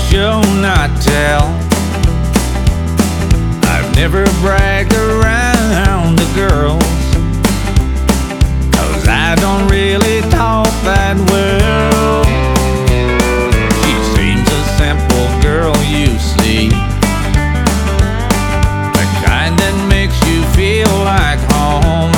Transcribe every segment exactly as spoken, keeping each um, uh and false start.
show, not tell. I've never bragged around the girls, 'cause I don't really talk that well. She seems a simple girl, you see, the kind that makes you feel like home.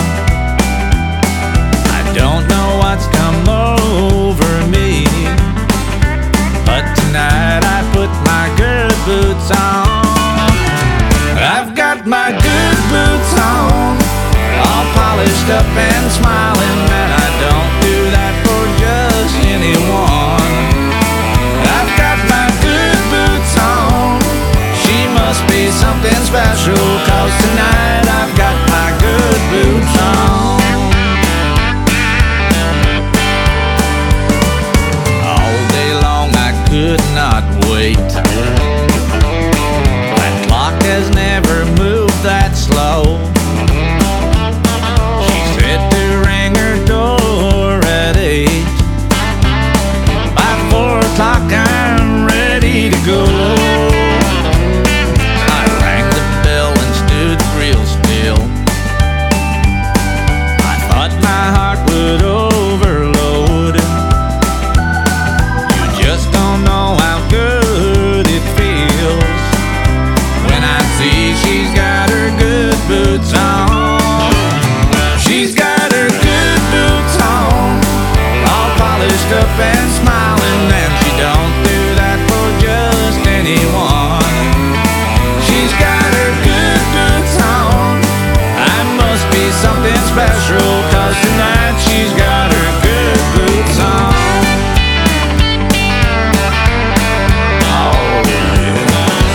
I don't know what's come over me, but tonight I put my good boots on. I've got my good boots on, all polished up and smiling, and I don't do that for just anyone. I've got my good boots on, she must be something special, 'cause tonight I've got my good boots on. All day long I could not wait, that clock has never moved that slow. She said to ring her door at eight, by four o'clock I'm ready to go. I rang the bell and stood real still, I thought my heart would overload. You just don't know how good it feels when I see she's got her good boots on. She's got her good boots on, all polished up and smiling, and she don't do that for just anyone. She's got her good boots on, I must be something special, 'cause tonight she's got her good boots on. Oh, yeah.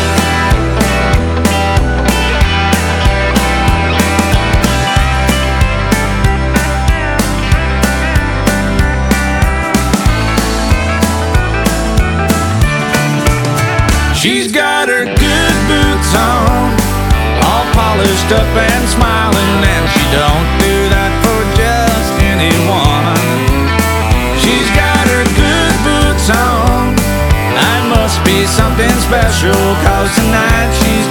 She's got her good boots on, all polished up and smiling, and she don't do that for just anyone. She's got her good boots on, I must be something special, 'cause tonight she's